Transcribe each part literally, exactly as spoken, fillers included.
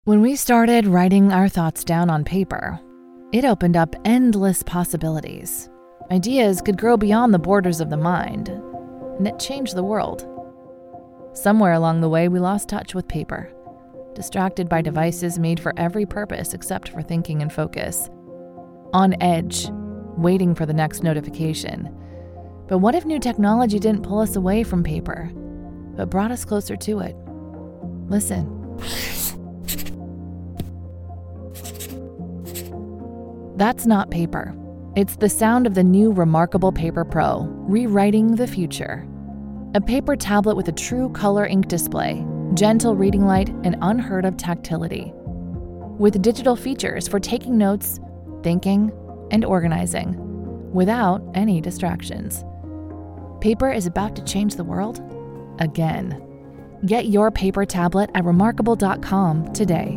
When we started writing our thoughts down on paper, it opened up endless possibilities. Ideas could grow beyond the borders of the mind, and it changed the world. Somewhere along the way, we lost touch with paper, distracted by devices made for every purpose except for thinking and focus. On edge, waiting for the next notification. But what if new technology didn't pull us away from paper, but brought us closer to it? Listen. That's not paper. It's the sound of the new Remarkable Paper Pro, rewriting the future. A paper tablet with a true color ink display, gentle reading light, and unheard of tactility. With digital features for taking notes, thinking, and organizing, without any distractions. Paper is about to change the world again. Get your paper tablet at remarkable dot com today.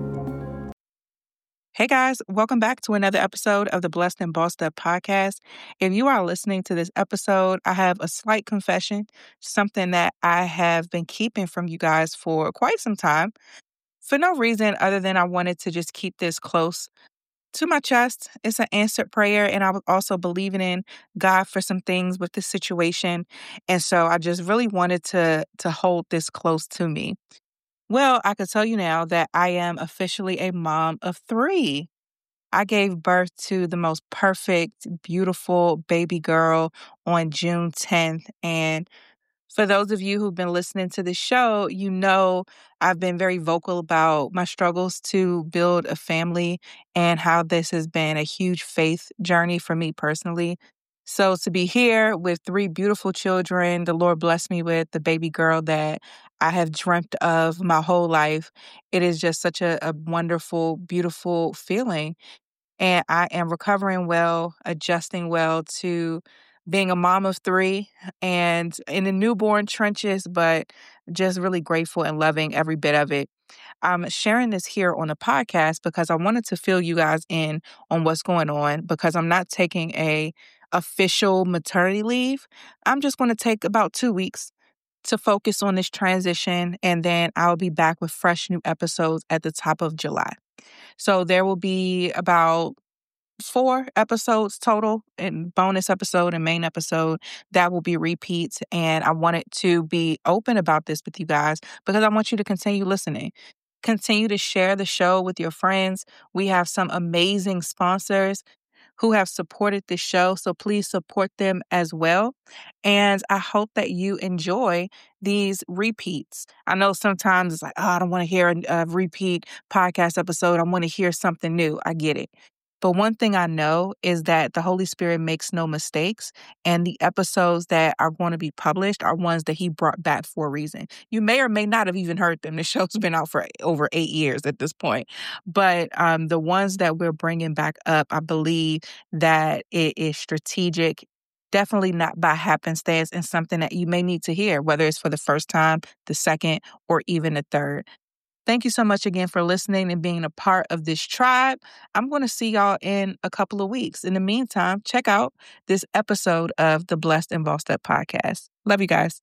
Hey guys, welcome back to another episode of the Blessed and Bossed Up podcast. If you are listening to this episode, I have a slight confession, something that I have been keeping from you guys for quite some time, for no reason other than I wanted to just keep this close to my chest. It's an answered prayer, and I was also believing in God for some things with this situation, and so I just really wanted to to hold this close to me. Well, I can tell you now that I am officially a mom of three. I gave birth to the most perfect, beautiful baby girl on June tenth. And for those of you who've been listening to the show, you know I've been very vocal about my struggles to build a family and how this has been a huge faith journey for me personally. So to be here with three beautiful children, the Lord blessed me with the baby girl that I have dreamt of my whole life. It is just such a, a wonderful, beautiful feeling. And I am recovering well, adjusting well to being a mom of three and in the newborn trenches, but just really grateful and loving every bit of it. I'm sharing this here on the podcast because I wanted to fill you guys in on what's going on, because I'm not taking a official maternity leave. I'm just going to take about two weeks to focus on this transition, and then I'll be back with fresh new episodes at the top of July. So there will be about four episodes total, and bonus episode and main episode that will be repeats. And I wanted to be open about this with you guys because I want you to continue listening. Continue to share the show with your friends. We have some amazing sponsors who have supported the show, so please support them as well. And I hope that you enjoy these repeats. I know sometimes it's like, oh, I don't want to hear a, a repeat podcast episode. I want to hear something new. I get it. But one thing I know is that the Holy Spirit makes no mistakes, and the episodes that are going to be published are ones that He brought back for a reason. You may or may not have even heard them. The show's been out for over eight years at this point. But um, the ones that we're bringing back up, I believe that it is strategic, definitely not by happenstance, and something that you may need to hear, whether it's for the first time, the second, or even the third. Thank you so much again for listening and being a part of this tribe. I'm going to see y'all in a couple of weeks. In the meantime, check out this episode of the Blessed and Bossed Up podcast. Love you guys.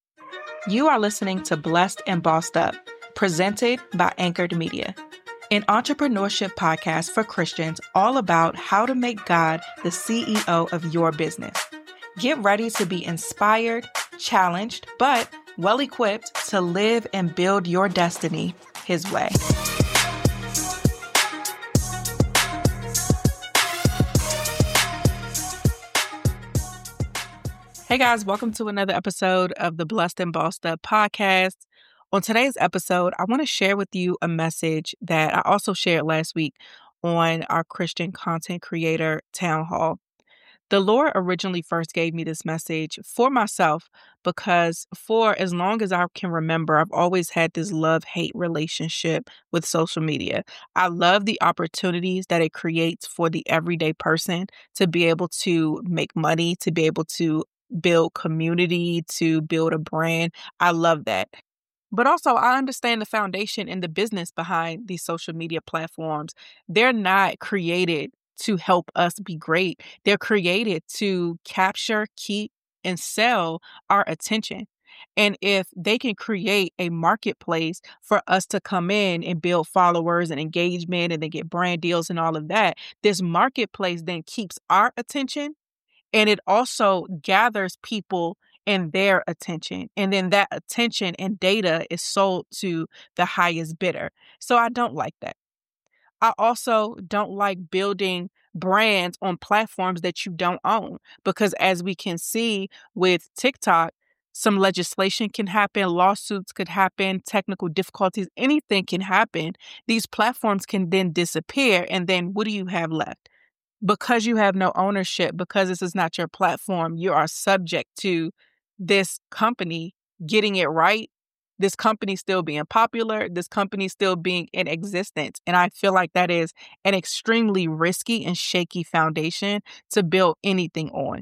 You are listening to Blessed and Bossed Up, presented by Anchored Media, an entrepreneurship podcast for Christians all about how to make God the C E O of your business. Get ready to be inspired, challenged, but well-equipped to live and build your destiny His way. Hey guys, welcome to another episode of the Blessed and Bossed Up podcast. On today's episode, I want to share with you a message that I also shared last week on our Christian content creator town hall. The Lord originally first gave me this message for myself because for as long as I can remember, I've always had this love-hate relationship with social media. I love the opportunities that it creates for the everyday person to be able to make money, to be able to build community, to build a brand. I love that. But also, I understand the foundation and the business behind these social media platforms. They're not created to help us be great. They're created to capture, keep, and sell our attention. And if they can create a marketplace for us to come in and build followers and engagement and then get brand deals and all of that, this marketplace then keeps our attention, and it also gathers people and their attention. And then that attention and data is sold to the highest bidder. So I don't like that. I also don't like building brands on platforms that you don't own, because as we can see with TikTok, some legislation can happen, lawsuits could happen, technical difficulties, anything can happen. These platforms can then disappear. And then what do you have left? Because you have no ownership, because this is not your platform, you are subject to this company getting it right, this company still being popular, this company still being in existence. And I feel like that is an extremely risky and shaky foundation to build anything on.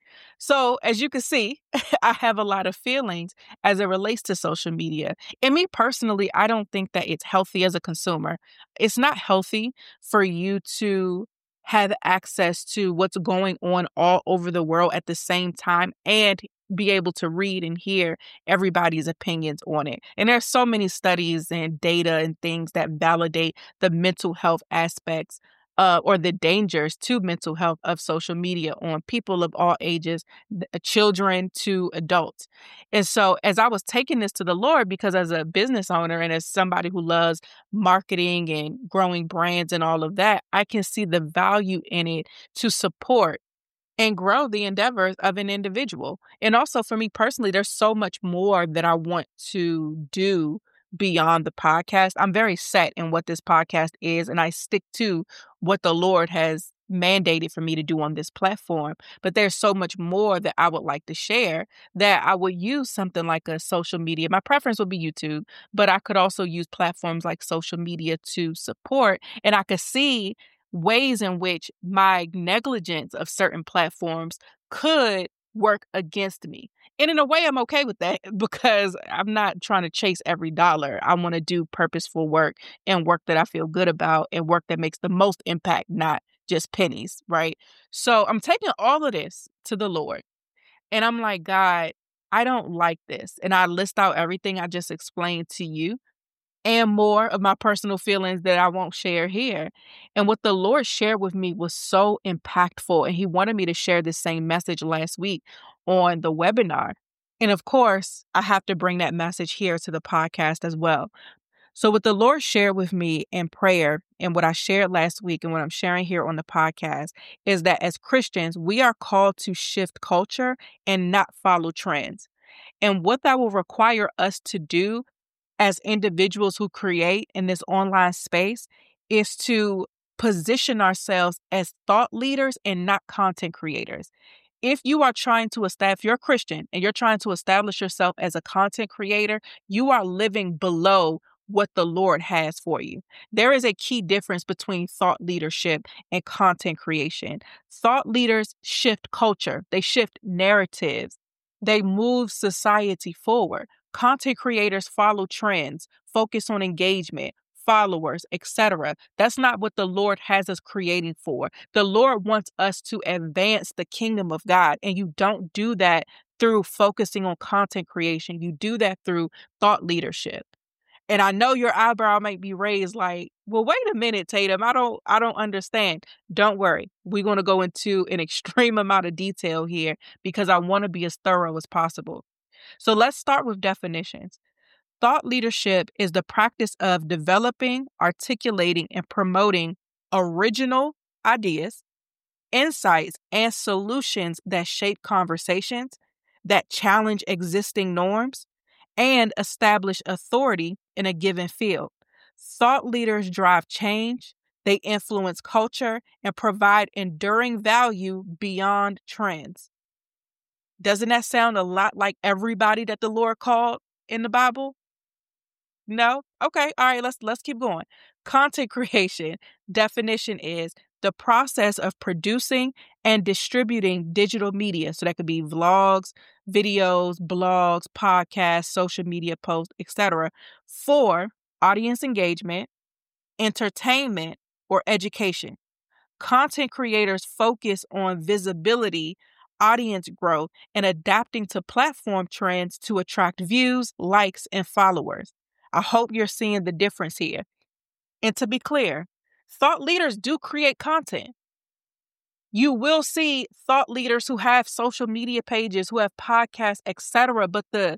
So as you can see, I have a lot of feelings as it relates to social media. And me personally, I don't think that it's healthy as a consumer. It's not healthy for you to have access to what's going on all over the world at the same time and be able to read and hear everybody's opinions on it. And there's so many studies and data and things that validate the mental health aspects uh, or the dangers to mental health of social media on people of all ages, children to adults. And so as I was taking this to the Lord, because as a business owner and as somebody who loves marketing and growing brands and all of that, I can see the value in it to support and grow the endeavors of an individual. And also for me personally, there's so much more that I want to do beyond the podcast. I'm very set in what this podcast is, and I stick to what the Lord has mandated for me to do on this platform. But there's so much more that I would like to share that I would use something like a social media. My preference would be YouTube, but I could also use platforms like social media to support, and I could see ways in which my negligence of certain platforms could work against me. And in a way, I'm okay with that because I'm not trying to chase every dollar. I want to do purposeful work and work that I feel good about and work that makes the most impact, not just pennies, right? So I'm taking all of this to the Lord. And I'm like, God, I don't like this. And I list out everything I just explained to you and more of my personal feelings that I won't share here. And what the Lord shared with me was so impactful. And He wanted me to share this same message last week on the webinar. And of course, I have to bring that message here to the podcast as well. So what the Lord shared with me in prayer and what I shared last week and what I'm sharing here on the podcast is that as Christians, we are called to shift culture and not follow trends. And what that will require us to do as individuals who create in this online space is to position ourselves as thought leaders and not content creators. If you are trying to establish, if you're a Christian and you're trying to establish yourself as a content creator, you are living below what the Lord has for you. There is a key difference between thought leadership and content creation. Thought leaders shift culture, they shift narratives, they move society forward. Content creators follow trends, focus on engagement, followers, et cetera. That's not what the Lord has us creating for. The Lord wants us to advance the kingdom of God, and you don't do that through focusing on content creation. You do that through thought leadership. And I know your eyebrow might be raised like, well, wait a minute, Tatum. I don't, I don't understand. Don't worry. We're going to go into an extreme amount of detail here because I want to be as thorough as possible. So let's start with definitions. Thought leadership is the practice of developing, articulating, and promoting original ideas, insights, and solutions that shape conversations, that challenge existing norms, and establish authority in a given field. Thought leaders drive change, they influence culture, and provide enduring value beyond trends. Doesn't that sound a lot like everybody that the Lord called in the Bible? No? Okay. All right. Let's let's keep going. Content creation definition is the process of producing and distributing digital media. So that could be vlogs, videos, blogs, podcasts, social media posts, et cetera, for audience engagement, entertainment, or education. Content creators focus on visibility, audience growth, and adapting to platform trends to attract views, likes, and followers. I hope you're seeing the difference here. And to be clear, thought leaders do create content. You will see thought leaders who have social media pages, who have podcasts, et cetera, but the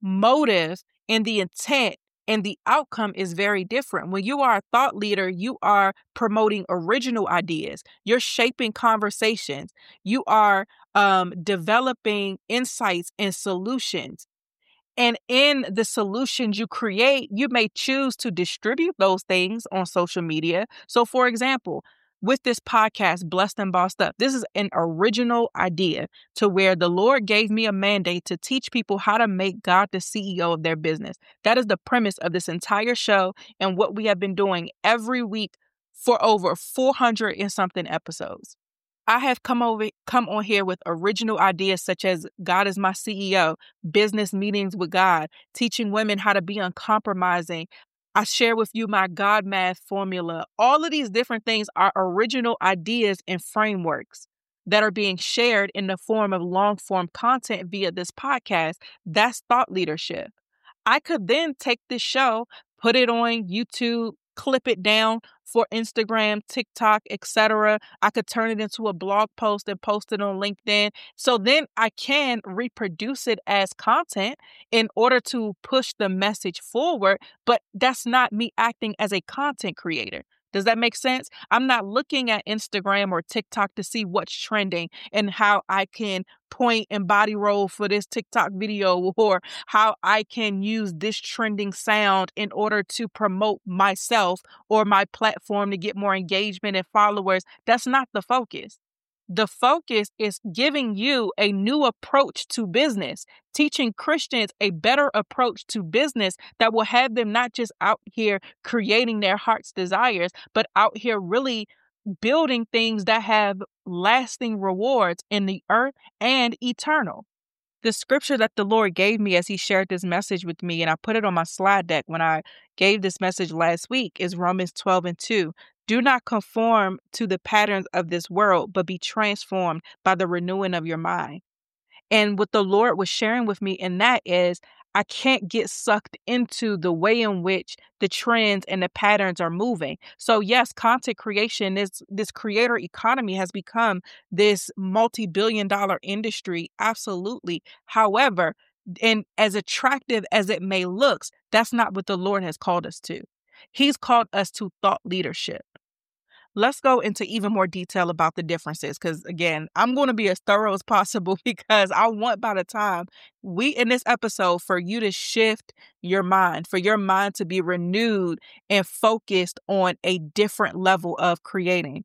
motive and the intent and the outcome is very different. When you are a thought leader, you are promoting original ideas. You're shaping conversations. You are um, developing insights and solutions. And in the solutions you create, you may choose to distribute those things on social media. So, for example, with this podcast, Blessed and Bossed Up, this is an original idea to where the Lord gave me a mandate to teach people how to make God the C E O of their business. That is the premise of this entire show and what we have been doing every week for over four hundred and something episodes. I have come over, come on here with original ideas such as God is my C E O, business meetings with God, teaching women how to be uncompromising. I share with you my God math formula. All of these different things are original ideas and frameworks that are being shared in the form of long form content via this podcast. That's thought leadership. I could then take this show, put it on YouTube, clip it down for Instagram, TikTok, et cetera. I could turn it into a blog post and post it on LinkedIn. So then I can reproduce it as content in order to push the message forward. But that's not me acting as a content creator. Does that make sense? I'm not looking at Instagram or TikTok to see what's trending and how I can point and body roll for this TikTok video, or how I can use this trending sound in order to promote myself or my platform to get more engagement and followers. That's not the focus. The focus is giving you a new approach to business, teaching Christians a better approach to business that will have them not just out here creating their heart's desires, but out here really building things that have lasting rewards in the earth and eternal. The scripture that the Lord gave me as he shared this message with me, and I put it on my slide deck when I gave this message last week, is Romans twelve and two. Do not conform to the patterns of this world, but be transformed by the renewing of your mind. And what the Lord was sharing with me in that is I can't get sucked into the way in which the trends and the patterns are moving. So yes, content creation, is this creator economy has become this multi-billion dollar industry. Absolutely. However, and as attractive as it may look, that's not what the Lord has called us to. He's called us to thought leadership. Let's go into even more detail about the differences, because again, I'm going to be as thorough as possible because I want by the time we in this episode for you to shift your mind, for your mind to be renewed and focused on a different level of creating.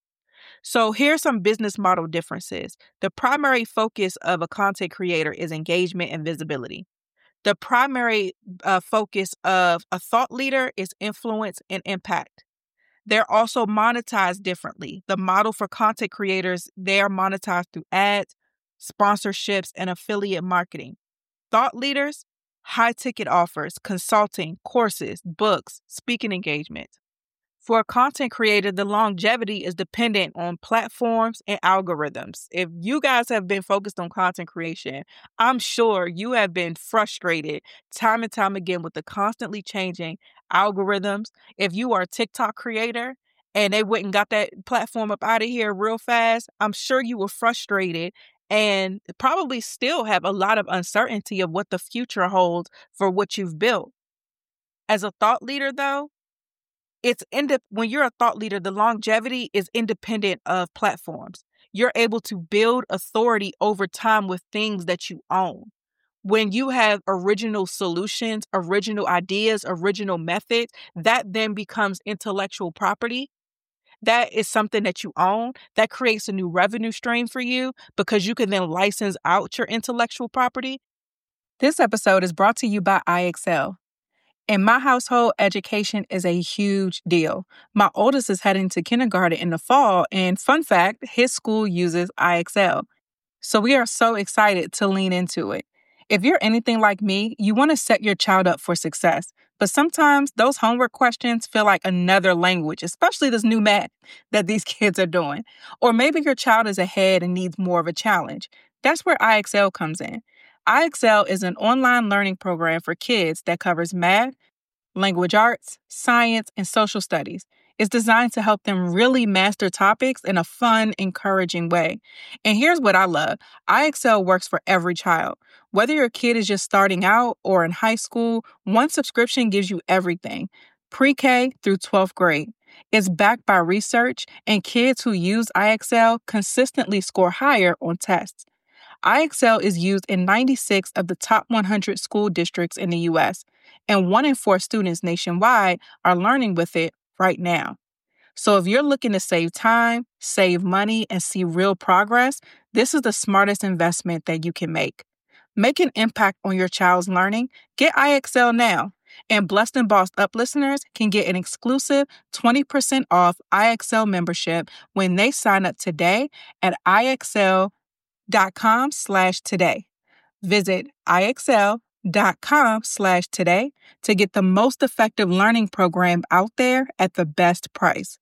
So here's some business model differences. The primary focus of a content creator is engagement and visibility. The primary uh, focus of a thought leader is influence and impact. They're also monetized differently. The model for content creators, they are monetized through ads, sponsorships, and affiliate marketing. Thought leaders, high ticket offers, consulting, courses, books, speaking engagements. For a content creator, the longevity is dependent on platforms and algorithms. If you guys have been focused on content creation, I'm sure you have been frustrated time and time again with the constantly changing algorithms. If you are a TikTok creator and they went and got that platform up out of here real fast, I'm sure you were frustrated and probably still have a lot of uncertainty of what the future holds for what you've built. As a thought leader, though, It's ind- when you're a thought leader, the longevity is independent of platforms. You're able to build authority over time with things that you own. When you have original solutions, original ideas, original methods, that then becomes intellectual property. That is something that you own. That creates a new revenue stream for you because you can then license out your intellectual property. This episode is brought to you by I Excel. In my household, education is a huge deal. My oldest is heading to kindergarten in the fall, and fun fact, his school uses I Excel. So we are so excited to lean into it. If you're anything like me, you want to set your child up for success. But sometimes those homework questions feel like another language, especially this new math that these kids are doing. Or maybe your child is ahead and needs more of a challenge. That's where I Excel comes in. I Excel is an online learning program for kids that covers math, language arts, science, and social studies. It's designed to help them really master topics in a fun, encouraging way. And here's what I love. I Excel works for every child. Whether your kid is just starting out or in high school, one subscription gives you everything, pre-K through twelfth grade. It's backed by research, and kids who use I Excel consistently score higher on tests. I Excel is used in ninety-six of the top one hundred school districts in the U S, and one in four students nationwide are learning with it right now. So if you're looking to save time, save money, and see real progress, this is the smartest investment that you can make. Make an impact on your child's learning. Get I Excel now. And Blessed and Bossed Up listeners can get an exclusive twenty percent off I Excel membership when they sign up today at I X L dot com slash today. Visit I X L dot com slash today to get the most effective learning program out there at the best price.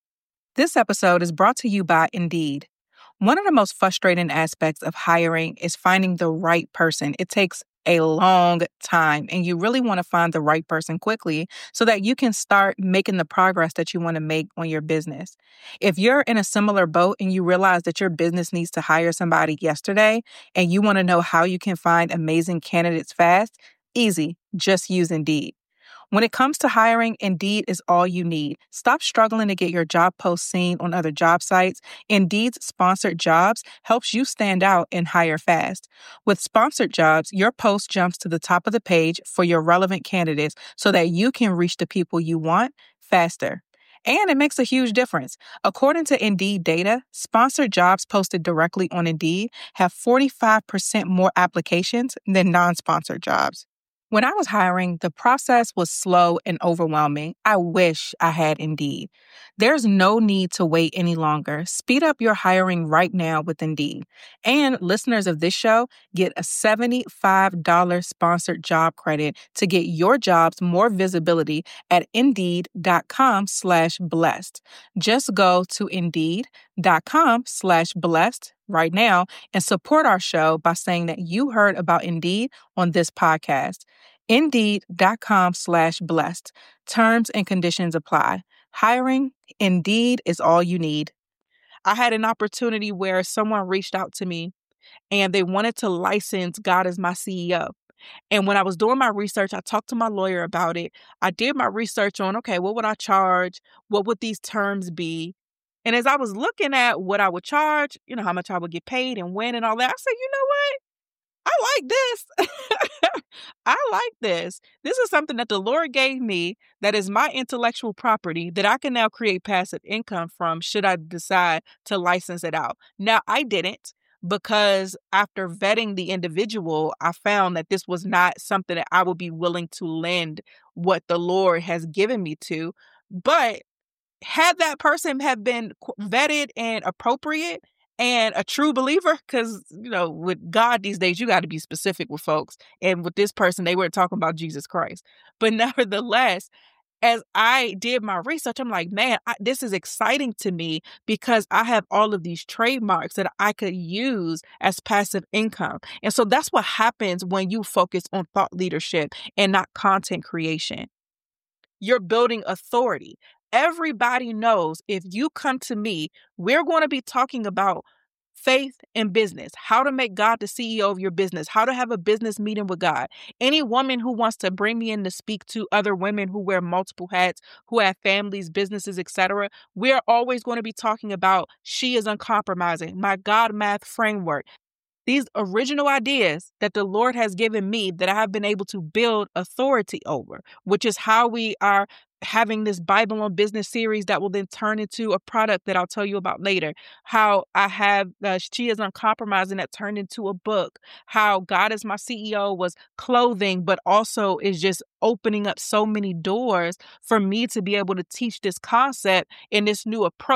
This episode is brought to you by Indeed. One of the most frustrating aspects of hiring is finding the right person. It takes a long time, and you really want to find the right person quickly so that you can start making the progress that you want to make on your business. If you're in a similar boat and you realize that your business needs to hire somebody yesterday and you want to know how you can find amazing candidates fast, easy, just use Indeed. When it comes to hiring, Indeed is all you need. Stop struggling to get your job posts seen on other job sites. Indeed's sponsored jobs helps you stand out and hire fast. With sponsored jobs, your post jumps to the top of the page for your relevant candidates so that you can reach the people you want faster. And it makes a huge difference. According to Indeed data, sponsored jobs posted directly on Indeed have forty-five percent more applications than non-sponsored jobs. When I was hiring, the process was slow and overwhelming. I wish I had Indeed. There's no need to wait any longer. Speed up your hiring right now with Indeed. And listeners of this show get a seventy-five dollars sponsored job credit to get your jobs more visibility at Indeed.com slash blessed. Just go to Indeed.com slash blessed right now and support our show by saying that you heard about Indeed on this podcast. Indeed.com slash blessed. Terms and conditions apply. Hiring, Indeed is all you need. I had an opportunity where someone reached out to me and they wanted to license God as my C E O. And when I was doing my research, I talked to my lawyer about it. I did my research on, okay, what would I charge? What would these terms be? And as I was looking at what I would charge, you know, how much I would get paid and when and all that, I said, you know what? I like this. I like this. This is something that the Lord gave me that is my intellectual property that I can now create passive income from should I decide to license it out. Now, I didn't because after vetting the individual, I found that this was not something that I would be willing to lend what the Lord has given me to. But had that person have been vetted and appropriate and a true believer, because, you know, with God these days, you got to be specific with folks. And with this person, they were talking about Jesus Christ. But nevertheless, as I did my research, I'm like, man, I, this is exciting to me because I have all of these trademarks that I could use as passive income. And so that's what happens when you focus on thought leadership and not content creation. You're building authority. Everybody knows if you come to me, we're going to be talking about faith and business, how to make God the C E O of your business, how to have a business meeting with God. Any woman who wants to bring me in to speak to other women who wear multiple hats, who have families, businesses, et cetera, we're always going to be talking about She is Uncompromising, my God math framework. These original ideas that the Lord has given me that I have been able to build authority over, which is how we are having this Bible on Business series that will then turn into a product that I'll tell you about later. How I have uh, She is Uncompromising that turned into a book. How God is my C E O was clothing, but also is just opening up so many doors for me to be able to teach this concept and this new approach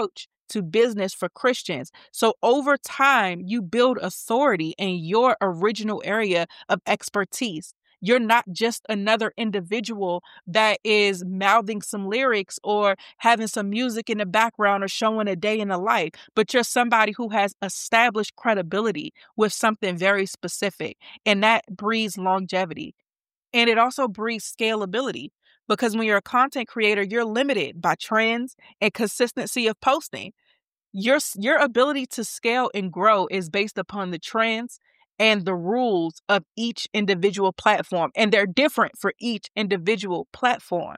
to business for Christians. So over time, you build authority in your original area of expertise. You're not just another individual that is mouthing some lyrics or having some music in the background or showing a day in the life, but you're somebody who has established credibility with something very specific, and that breeds longevity. And it also breeds scalability, because when you're a content creator, you're limited by trends and consistency of posting. Your, your ability to scale and grow is based upon the trends and the rules of each individual platform, and they're different for each individual platform.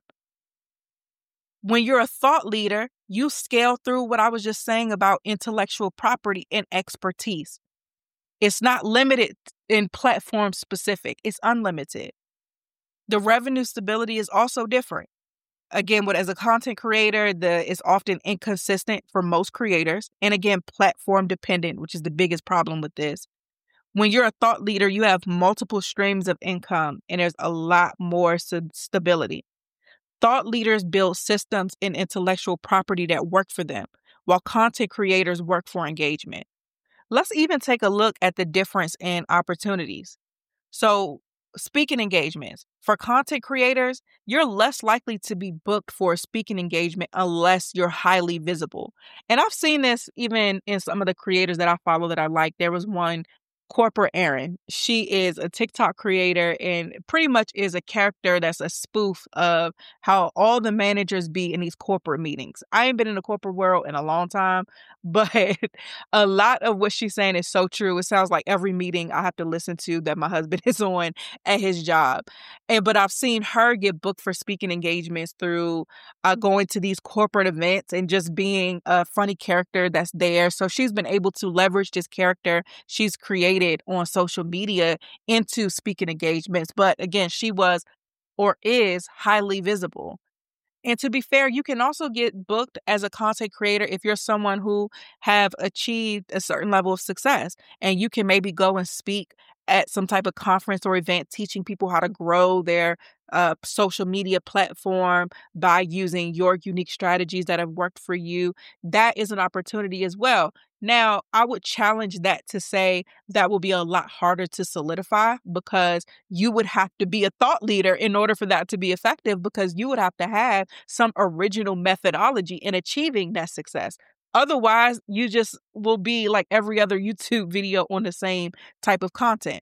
When you're a thought leader, you scale through what I was just saying about intellectual property and expertise. It's not limited in platform specific, it's unlimited. The revenue stability is also different. Again, what as a content creator, the is often inconsistent for most creators. And again, platform dependent, which is the biggest problem with this. When you're a thought leader, you have multiple streams of income, and there's a lot more stability. Thought leaders build systems and intellectual property that work for them, while content creators work for engagement. Let's even take a look at the difference in opportunities. So, speaking engagements. For content creators, you're less likely to be booked for a speaking engagement unless you're highly visible. And I've seen this even in some of the creators that I follow that I like. There was one, Corporate Erin. She is a TikTok creator and pretty much is a character that's a spoof of how all the managers be in these corporate meetings. I ain't been in the corporate world in a long time, but a lot of what she's saying is so true. It sounds like every meeting I have to listen to that my husband is on at his job. And but I've seen her get booked for speaking engagements through uh, going to these corporate events and just being a funny character that's there. So she's been able to leverage this character she's created on social media into speaking engagements. But again, she was or is highly visible. And to be fair, you can also get booked as a content creator if you're someone who have achieved a certain level of success, and you can maybe go and speak at some type of conference or event teaching people how to grow their uh, social media platform by using your unique strategies that have worked for you. That is an opportunity as well. Now, I would challenge that to say that will be a lot harder to solidify, because you would have to be a thought leader in order for that to be effective, because you would have to have some original methodology in achieving that success. Otherwise, you just will be like every other YouTube video on the same type of content.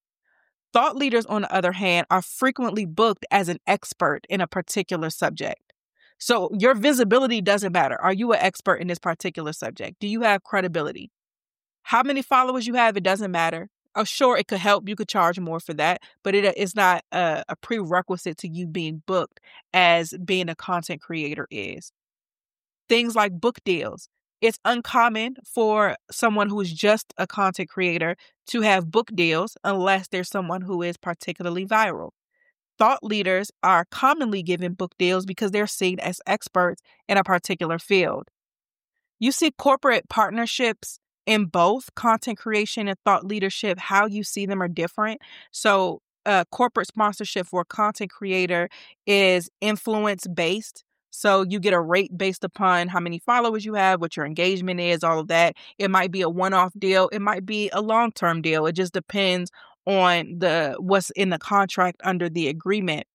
Thought leaders, on the other hand, are frequently booked as an expert in a particular subject. So your visibility doesn't matter. Are you an expert in this particular subject? Do you have credibility? How many followers you have, it doesn't matter. Oh, sure, it could help. You could charge more for that, but it is not a, a prerequisite to you being booked as being a content creator is. Things like book deals. It's uncommon for someone who is just a content creator to have book deals unless there's someone who is particularly viral. Thought leaders are commonly given book deals because they're seen as experts in a particular field. You see corporate partnerships in both content creation and thought leadership. How you see them are different. So uh, corporate sponsorship for a content creator is influence-based. So you get a rate based upon how many followers you have, what your engagement is, all of that. It might be a one-off deal. It might be a long-term deal. It just depends on the what's in the contract under the agreement.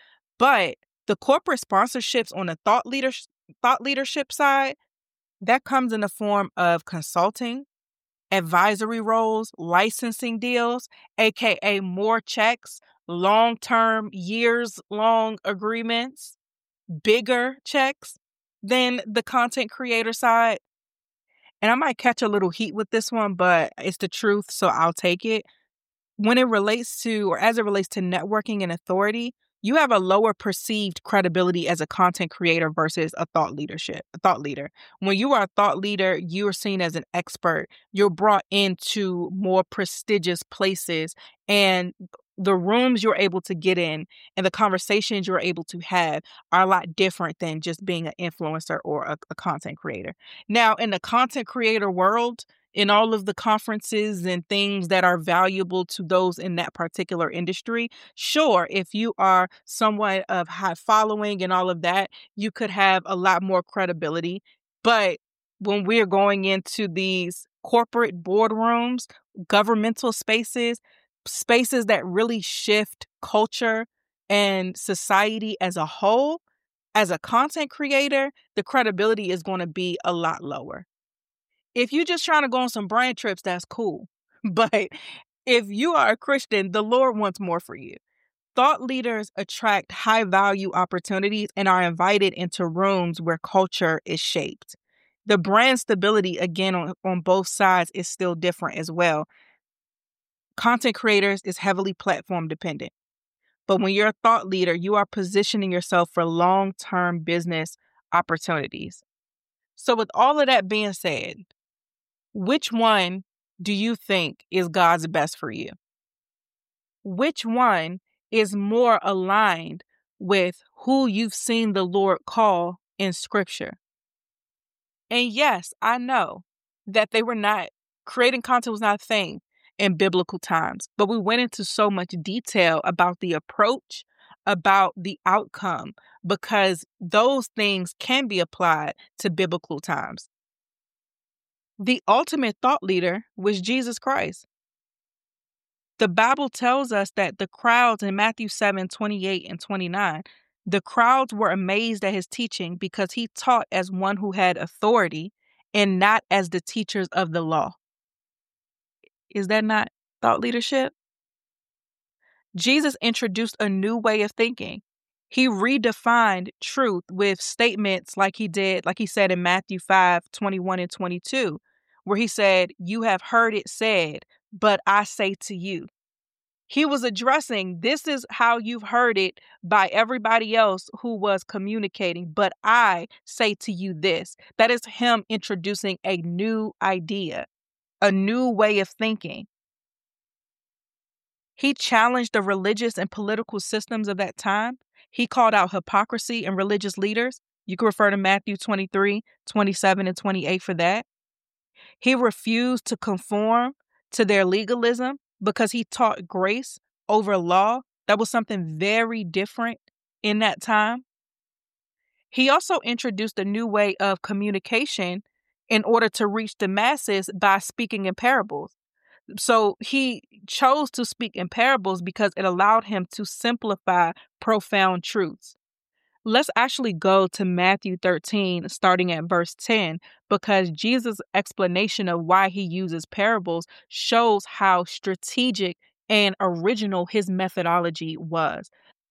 But the corporate sponsorships on the thought leadership thought leadership side, that comes in the form of consulting, advisory roles, licensing deals, aka more checks, long-term, years-long agreements, bigger checks than the content creator side. And I might catch a little heat with this one, but it's the truth, so I'll take it. When it relates to, or as it relates to networking and authority, you have a lower perceived credibility as a content creator versus a thought leadership, a thought leader. When you are a thought leader, you are seen as an expert. You're brought into more prestigious places, and the rooms you're able to get in and the conversations you're able to have are a lot different than just being an influencer or a, a content creator. Now, in the content creator world, in all of the conferences and things that are valuable to those in that particular industry, sure, if you are somewhat of high following and all of that, you could have a lot more credibility. But when we're going into these corporate boardrooms, governmental spaces, spaces that really shift culture and society as a whole, as a content creator, the credibility is going to be a lot lower. If you're just trying to go on some brand trips, that's cool. But if you are a Christian, the Lord wants more for you. Thought leaders attract high value opportunities and are invited into rooms where culture is shaped. The brand stability, again, on, on both sides is still different as well. Content creators is heavily platform dependent. But when you're a thought leader, you are positioning yourself for long-term business opportunities. So with all of that being said, which one do you think is God's best for you? Which one is more aligned with who you've seen the Lord call in Scripture? And yes, I know that they were not, creating content was not a thing in biblical times, but we went into so much detail about the approach, about the outcome, because those things can be applied to biblical times. The ultimate thought leader was Jesus Christ. The Bible tells us that the crowds in Matthew seven, twenty-eight and twenty-nine, the crowds were amazed at his teaching because he taught as one who had authority and not as the teachers of the law. Is that not thought leadership? Jesus introduced a new way of thinking. He redefined truth with statements like he did, like he said in Matthew five, twenty-one and twenty-two, where he said, "You have heard it said, but I say to you." He was addressing, this is how you've heard it by everybody else who was communicating, but I say to you this. That is him introducing a new idea, a new way of thinking. He challenged the religious and political systems of that time. He called out hypocrisy in religious leaders. You can refer to Matthew twenty-three, twenty-seven, and twenty-eight for that. He refused to conform to their legalism because he taught grace over law. That was something very different in that time. He also introduced a new way of communication in order to reach the masses by speaking in parables. So he chose to speak in parables because it allowed him to simplify profound truths. Let's actually go to Matthew thirteen, starting at verse ten, because Jesus' explanation of why he uses parables shows how strategic and original his methodology was.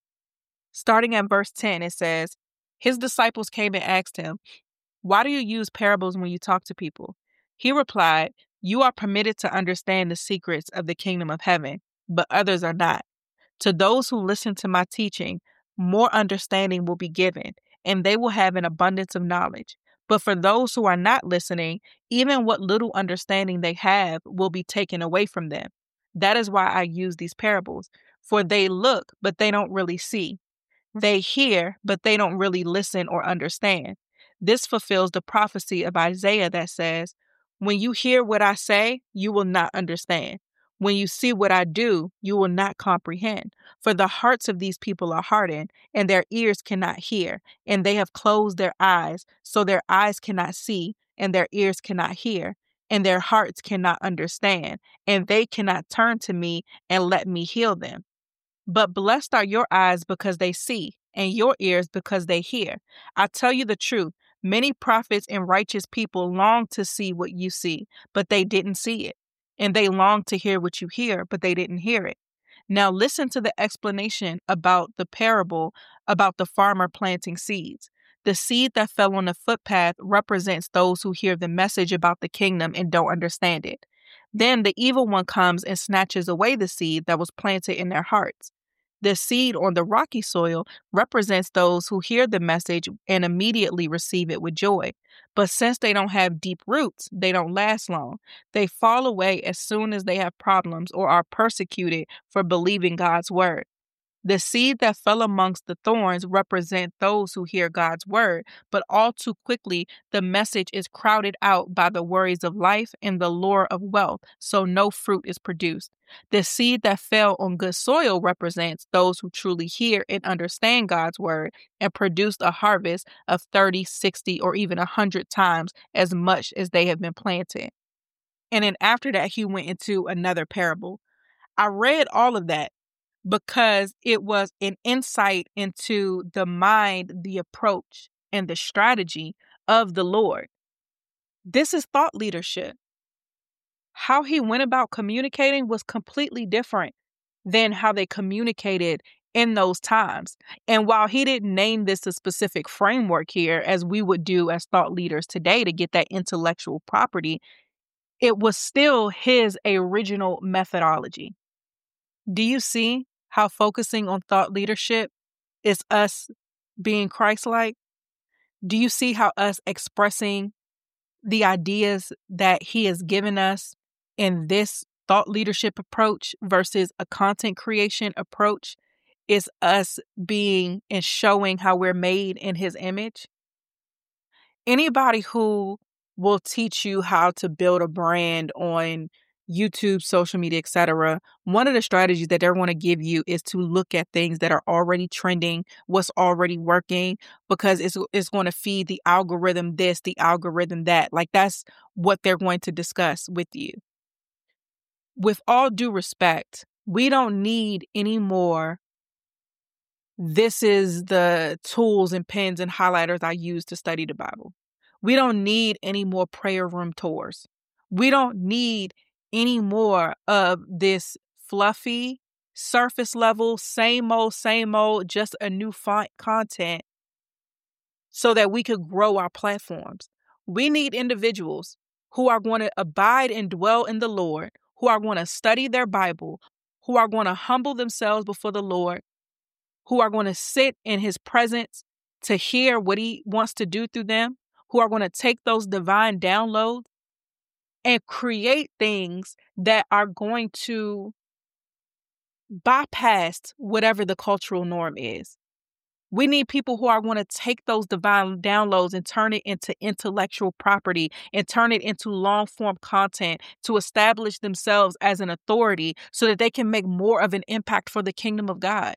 Starting at verse ten, it says, his disciples came and asked him, "Why do you use parables when you talk to people?" He replied, "You are permitted to understand the secrets of the kingdom of heaven, but others are not. To those who listen to my teaching, more understanding will be given, and they will have an abundance of knowledge. But for those who are not listening, even what little understanding they have will be taken away from them. That is why I use these parables, for they look, but they don't really see. They hear, but they don't really listen or understand. This fulfills the prophecy of Isaiah that says, when you hear what I say, you will not understand. When you see what I do, you will not comprehend. For the hearts of these people are hardened, and their ears cannot hear, and they have closed their eyes, so their eyes cannot see, and their ears cannot hear, and their hearts cannot understand, and they cannot turn to me and let me heal them. But blessed are your eyes because they see, and your ears because they hear. I tell you the truth, many prophets and righteous people long to see what you see, but they didn't see it. And they long to hear what you hear, but they didn't hear it. Now listen to the explanation about the parable about the farmer planting seeds. The seed that fell on the footpath represents those who hear the message about the kingdom and don't understand it. Then the evil one comes and snatches away the seed that was planted in their hearts. The seed on the rocky soil represents those who hear the message and immediately receive it with joy. But since they don't have deep roots, they don't last long. They fall away as soon as they have problems or are persecuted for believing God's word. The seed that fell amongst the thorns represent those who hear God's word, but all too quickly the message is crowded out by the worries of life and the lure of wealth, so no fruit is produced. The seed that fell on good soil represents those who truly hear and understand God's word and produced a harvest of thirty, sixty, or even one hundred times as much as they have been planted. And then after that, he went into another parable. I read all of that because it was an insight into the mind, the approach, and the strategy of the Lord. This is thought leadership. How he went about communicating was completely different than how they communicated in those times. And while he didn't name this a specific framework here, as we would do as thought leaders today to get that intellectual property, it was still his original methodology. Do you see how focusing on thought leadership is us being Christ-like? Do you see how us expressing the ideas that he has given us in this thought leadership approach versus a content creation approach is us being and showing how we're made in his image? Anybody who will teach you how to build a brand on YouTube, social media, et cetera, one of the strategies that they're going to give you is to look at things that are already trending, what's already working, because it's it's going to feed the algorithm this, the algorithm that. Like, that's what they're going to discuss with you. With all due respect, we don't need any more. This is the tools and pens and highlighters I use to study the Bible. We don't need any more prayer room tours. We don't need any more of this fluffy, surface level, same old, same old, just a new font content so that we could grow our platforms. We need individuals who are going to abide and dwell in the Lord, who are going to study their Bible, who are going to humble themselves before the Lord, who are going to sit in his presence to hear what he wants to do through them, who are going to take those divine downloads and create things that are going to bypass whatever the cultural norm is. We need people who are going to take those divine downloads and turn it into intellectual property and turn it into long form content to establish themselves as an authority so that they can make more of an impact for the kingdom of God.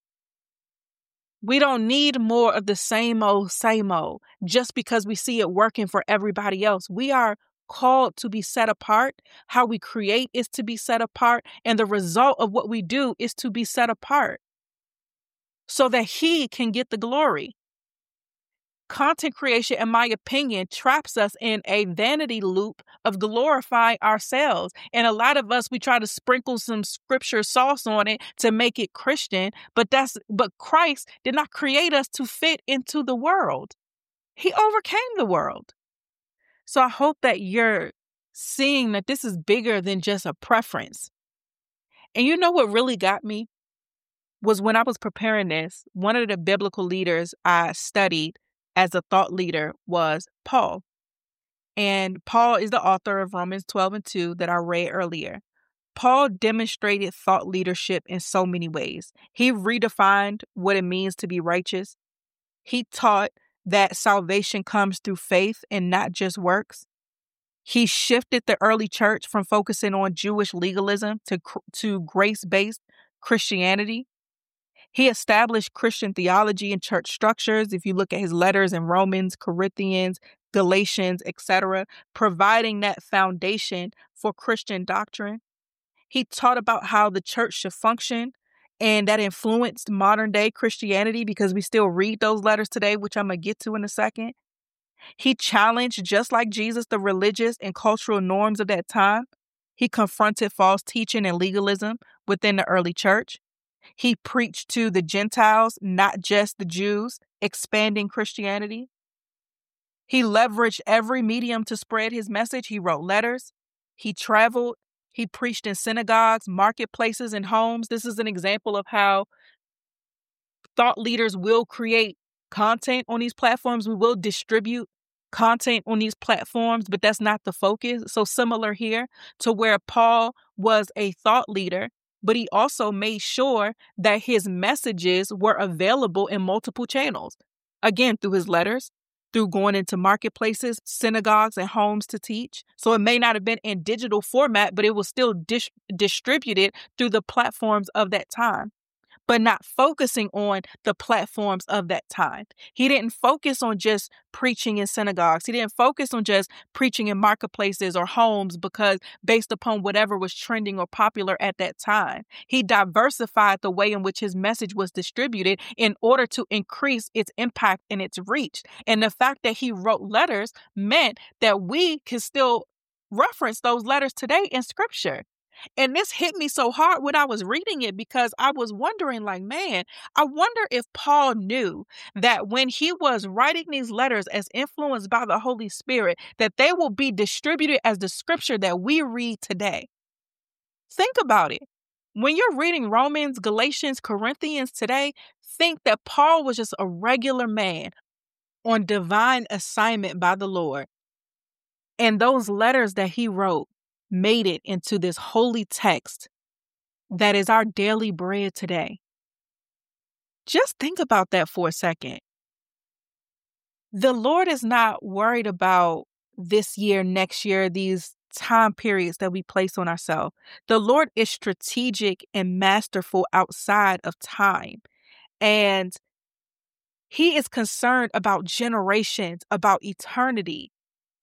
We don't need more of the same old, same old just because we see it working for everybody else. We are called to be set apart. How we create is to be set apart. And the result of what we do is to be set apart so that he can get the glory. Content creation, in my opinion, traps us in a vanity loop of glorifying ourselves. And a lot of us, we try to sprinkle some scripture sauce on it to make it Christian. But that's but Christ did not create us to fit into the world. He overcame the world. So I hope that you're seeing that this is bigger than just a preference. And you know what really got me was when I was preparing this, one of the biblical leaders I studied as a thought leader was Paul. And Paul is the author of Romans twelve and two that I read earlier. Paul demonstrated thought leadership in so many ways. He redefined what it means to be righteous. He taught that salvation comes through faith and not just works. He shifted the early church from focusing on Jewish legalism to, to grace-based Christianity. He established Christian theology and church structures. If you look at his letters in Romans, Corinthians, Galatians, et cetera, providing that foundation for Christian doctrine. He taught about how the church should function, and that influenced modern day Christianity because we still read those letters today, which I'm going to get to in a second. He challenged, just like Jesus, the religious and cultural norms of that time. He confronted false teaching and legalism within the early church. He preached to the Gentiles, not just the Jews, expanding Christianity. He leveraged every medium to spread his message. He wrote letters. He traveled. He preached in synagogues, marketplaces, and homes. This is an example of how thought leaders will create content on these platforms. We will distribute content on these platforms, but that's not the focus. So similar here to where Paul was a thought leader, but he also made sure that his messages were available in multiple channels. Again, through his letters, through going into marketplaces, synagogues, and homes to teach. So it may not have been in digital format, but it was still dis- distributed through the platforms of that time, but not focusing on the platforms of that time. He didn't focus on just preaching in synagogues. He didn't focus on just preaching in marketplaces or homes because based upon whatever was trending or popular at that time. He diversified the way in which his message was distributed in order to increase its impact and its reach. And the fact that he wrote letters meant that we can still reference those letters today in scripture. And this hit me so hard when I was reading it because I was wondering, like, man, I wonder if Paul knew that when he was writing these letters as influenced by the Holy Spirit, that they will be distributed as the scripture that we read today. Think about it. When you're reading Romans, Galatians, Corinthians today, think that Paul was just a regular man on divine assignment by the Lord. And those letters that he wrote made it into this holy text that is our daily bread today. Just think about that for a second. The Lord is not worried about this year, next year, these time periods that we place on ourselves. The Lord is strategic and masterful outside of time. And he is concerned about generations, about eternity.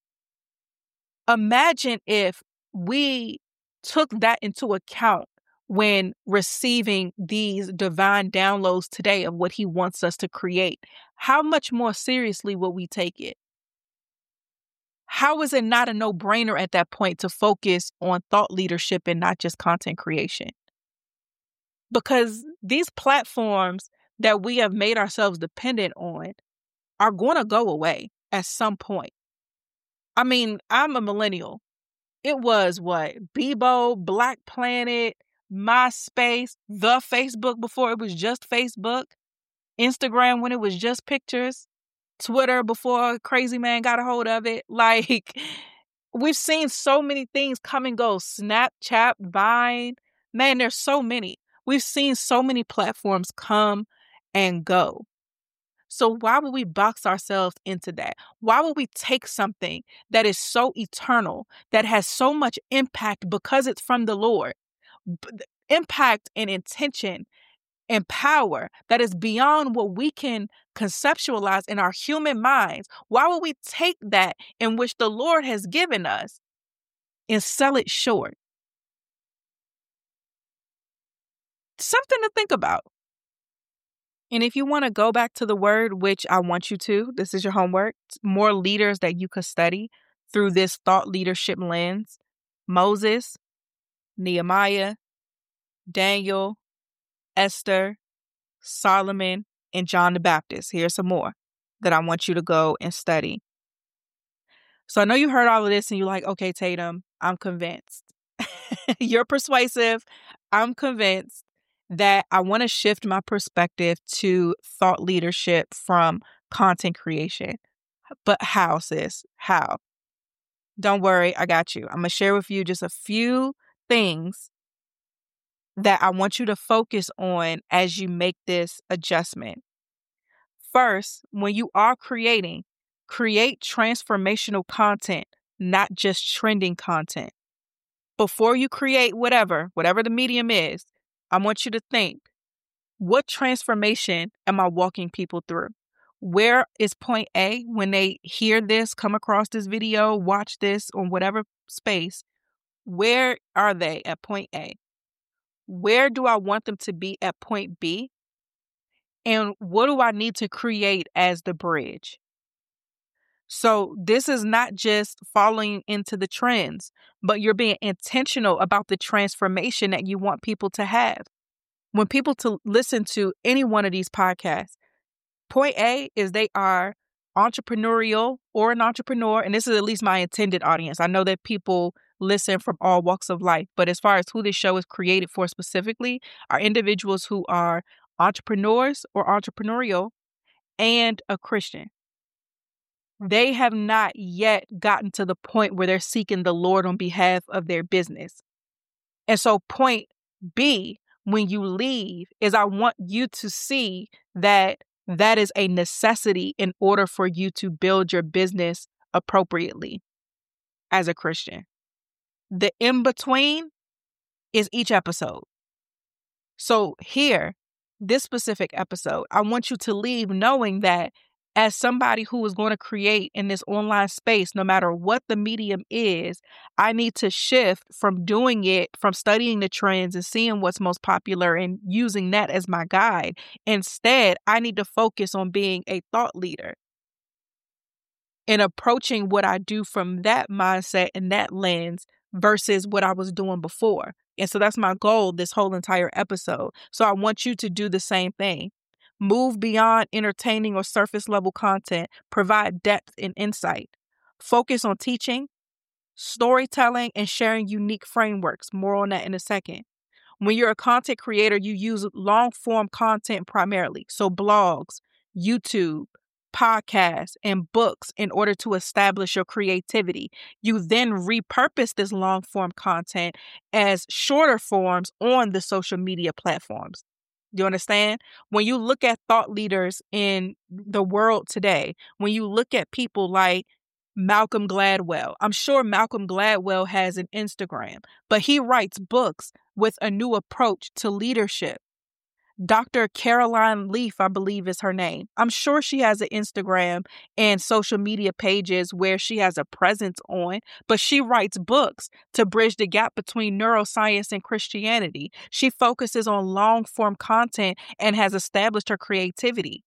Imagine if we took that into account when receiving these divine downloads today of what he wants us to create. How much more seriously will we take it? How is it not a no-brainer at that point to focus on thought leadership and not just content creation? Because these platforms that we have made ourselves dependent on are going to go away at some point. I mean, I'm a millennial. It was what? Bebo, Black Planet, MySpace, the Facebook before it was just Facebook, Instagram when it was just pictures, Twitter before Crazy Man got a hold of it. Like, we've seen so many things come and go. Snapchat, Vine. Man, there's so many. We've seen so many platforms come and go. So why would we box ourselves into that? Why would we take something that is so eternal, that has so much impact because it's from the Lord, impact and intention and power that is beyond what we can conceptualize in our human minds? Why would we take that in which the Lord has given us and sell it short? Something to think about. And if you want to go back to the word, which I want you to, this is your homework, more leaders that you could study through this thought leadership lens: Moses, Nehemiah, Daniel, Esther, Solomon, and John the Baptist. Here's some more that I want you to go and study. So I know you heard all of this and you're like, okay, Tatum, I'm convinced. You're persuasive. I'm convinced that I want to shift my perspective to thought leadership from content creation. But how, sis? How? Don't worry, I got you. I'm going to share with you just a few things that I want you to focus on as you make this adjustment. First, when you are creating, create transformational content, not just trending content. Before you create whatever, whatever the medium is, I want you to think, what transformation am I walking people through? Where is point A when they hear this, come across this video, watch this on whatever space? Where are they at point A? Where do I want them to be at point B? And what do I need to create as the bridge? So this is not just falling into the trends, but you're being intentional about the transformation that you want people to have. When people to listen to any one of these podcasts, point A is they are entrepreneurial or an entrepreneur. And this is at least my intended audience. I know that people listen from all walks of life, but as far as who this show is created for specifically, are individuals who are entrepreneurs or entrepreneurial and a Christian. They have not yet gotten to the point where they're seeking the Lord on behalf of their business. And so point B, when you leave, is I want you to see that that is a necessity in order for you to build your business appropriately as a Christian. The in between is each episode. So here, this specific episode, I want you to leave knowing that as somebody who is going to create in this online space, no matter what the medium is, I need to shift from doing it, from studying the trends and seeing what's most popular and using that as my guide. Instead, I need to focus on being a thought leader and approaching what I do from that mindset and that lens versus what I was doing before. And so that's my goal this whole entire episode. So I want you to do the same thing. Move beyond entertaining or surface level content. Provide depth and insight. Focus on teaching, storytelling, and sharing unique frameworks. More on that in a second. When you're a content creator, you use long form content primarily. So blogs, YouTube, podcasts, and books in order to establish your creativity. You then repurpose this long form content as shorter forms on the social media platforms. Do you understand? When you look at thought leaders in the world today, when you look at people like Malcolm Gladwell, I'm sure Malcolm Gladwell has an Instagram, but he writes books with a new approach to leadership. Doctor Caroline Leaf, I believe is her name. I'm sure she has an Instagram and social media pages where she has a presence on, but she writes books to bridge the gap between neuroscience and Christianity. She focuses on long form content and has established her creativity.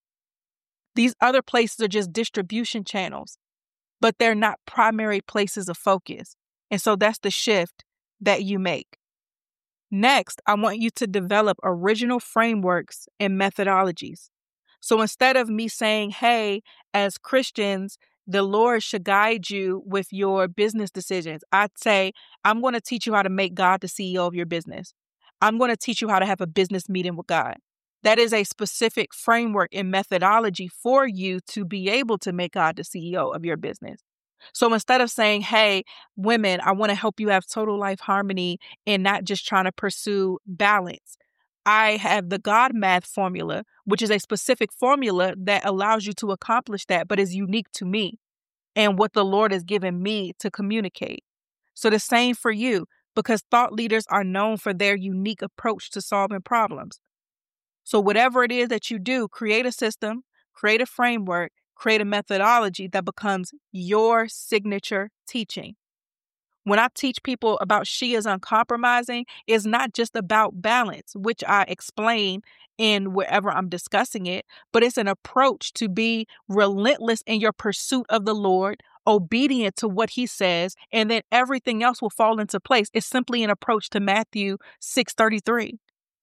These other places are just distribution channels, but they're not primary places of focus. And so that's the shift that you make. Next, I want you to develop original frameworks and methodologies. So instead of me saying, hey, as Christians, the Lord should guide you with your business decisions, I'd say, I'm going to teach you how to make God the C E O of your business. I'm going to teach you how to have a business meeting with God. That is a specific framework and methodology for you to be able to make God the C E O of your business. So instead of saying, hey, women, I want to help you have total life harmony and not just trying to pursue balance, I have the God math formula, which is a specific formula that allows you to accomplish that, but is unique to me and what the Lord has given me to communicate. So the same for you, because thought leaders are known for their unique approach to solving problems. So whatever it is that you do, create a system, create a framework, create a methodology that becomes your signature teaching. When I teach people about She is Uncompromising, it's not just about balance, which I explain in wherever I'm discussing it, but it's an approach to be relentless in your pursuit of the Lord, obedient to what he says, and then everything else will fall into place. It's simply an approach to Matthew six thirty-three.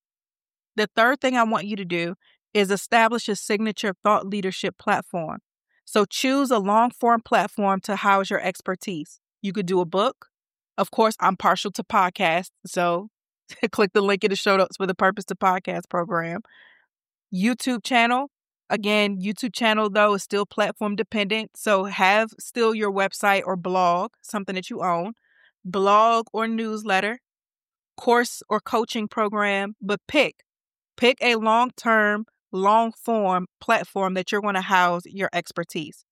The third thing I want you to do is establish a signature thought leadership platform. So choose a long form platform to house your expertise. You could do a book. Of course, I'm partial to podcasts, so click the link in the show notes for the Purpose to Podcast program. YouTube channel. Again, YouTube channel, though, is still platform dependent. So have still your website or blog, something that you own, blog or newsletter, course or coaching program, but pick. Pick a long-term, long-form platform that you're going to house your expertise.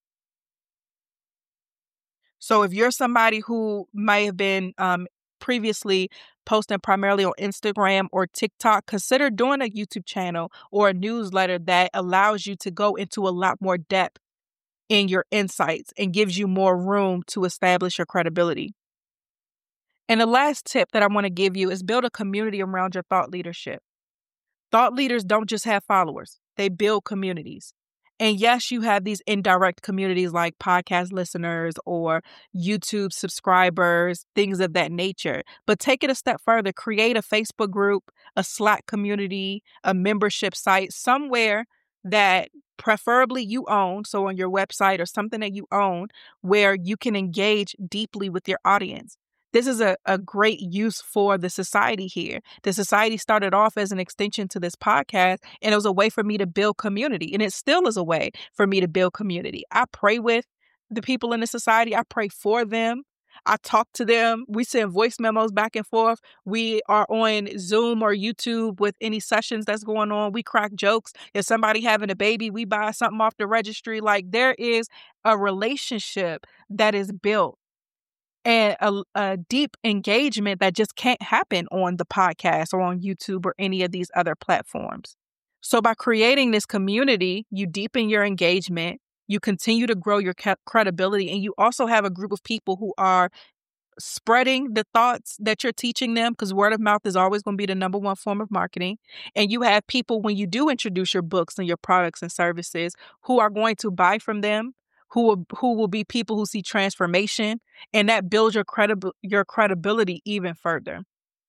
So if you're somebody who may have been um, previously posting primarily on Instagram or TikTok, consider doing a YouTube channel or a newsletter that allows you to go into a lot more depth in your insights and gives you more room to establish your credibility. And the last tip that I want to give you is build a community around your thought leadership. Thought leaders don't just have followers, they build communities. And yes, you have these indirect communities like podcast listeners or YouTube subscribers, things of that nature. But take it a step further, create a Facebook group, a Slack community, a membership site, somewhere that preferably you own, so on your website or something that you own, where you can engage deeply with your audience. This is a, a great use for the society here. The society started off as an extension to this podcast, and it was a way for me to build community. And it still is a way for me to build community. I pray with the people in the society. I pray for them. I talk to them. We send voice memos back and forth. We are on Zoom or YouTube with any sessions that's going on. We crack jokes. If somebody having a baby, we buy something off the registry. Like, there is a relationship that is built and a, a deep engagement that just can't happen on the podcast or on YouTube or any of these other platforms. So by creating this community, you deepen your engagement, you continue to grow your credibility, and you also have a group of people who are spreading the thoughts that you're teaching them, because word of mouth is always going to be the number one form of marketing. And you have people, when you do introduce your books and your products and services, who are going to buy from them, who will, who will be people who see transformation, and that builds your credi- your credibility even further.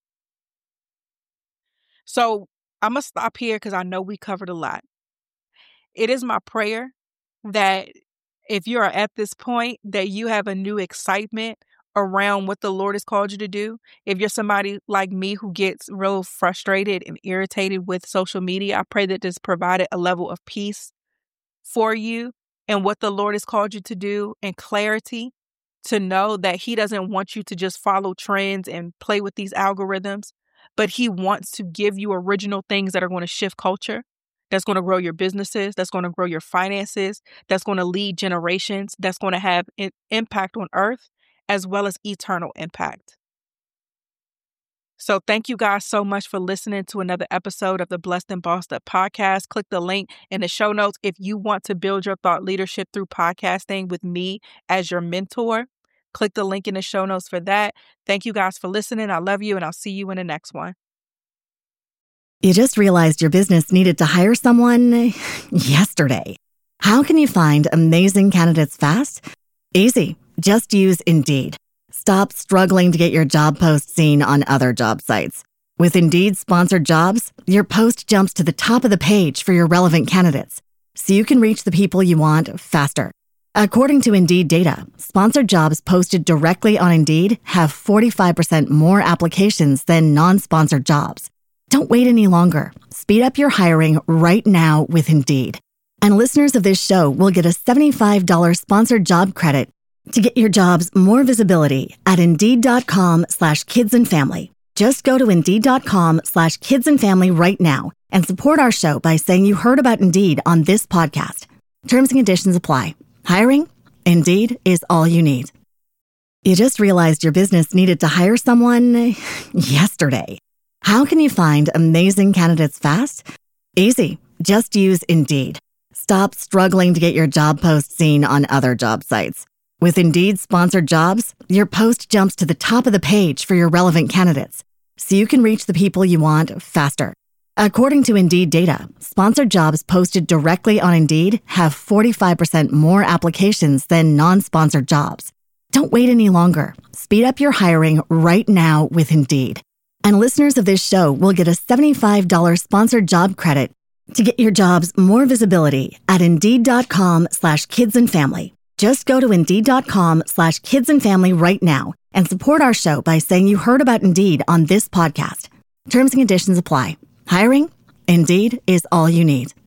So I'm going to stop here because I know we covered a lot. It is my prayer that if you are at this point, that you have a new excitement around what the Lord has called you to do. If you're somebody like me who gets real frustrated and irritated with social media, I pray that this provided a level of peace for you and what the Lord has called you to do, and clarity to know that He doesn't want you to just follow trends and play with these algorithms, but He wants to give you original things that are going to shift culture, that's going to grow your businesses, that's going to grow your finances, that's going to lead generations, that's going to have an impact on earth as well as eternal impact. So thank you guys so much for listening to another episode of the Blessed and Bossed Up podcast. Click the link in the show notes if you want to build your thought leadership through podcasting with me as your mentor. Click the link in the show notes for that. Thank you guys for listening. I love you, and I'll see you in the next one. You just realized your business needed to hire someone yesterday. How can you find amazing candidates fast? Easy. Just use Indeed. Stop struggling to get your job post seen on other job sites. With Indeed sponsored jobs, your post jumps to the top of the page for your relevant candidates, so you can reach the people you want faster. According to Indeed data, sponsored jobs posted directly on Indeed have forty-five percent more applications than non-sponsored jobs. Don't wait any longer. Speed up your hiring right now with Indeed. And listeners of this show will get a seventy-five dollars sponsored job credit to get your jobs more visibility at Indeed.com slash kids and family. Just go to Indeed.com slash kids and family right now and support our show by saying you heard about Indeed on this podcast. Terms and conditions apply. Hiring? Indeed is all you need. You just realized your business needed to hire someone yesterday. How can you find amazing candidates fast? Easy. Just use Indeed. Stop struggling to get your job post seen on other job sites. With Indeed sponsored jobs, your post jumps to the top of the page for your relevant candidates, so you can reach the people you want faster. According to Indeed data, sponsored jobs posted directly on Indeed have forty-five percent more applications than non-sponsored jobs. Don't wait any longer. Speed up your hiring right now with Indeed. And listeners of this show will get a seventy-five dollars sponsored job credit to get your jobs more visibility at Indeed.com slash kids and family. Just go to Indeed.com slash kids and family right now and support our show by saying you heard about Indeed on this podcast. Terms and conditions apply. Hiring? Indeed is all you need.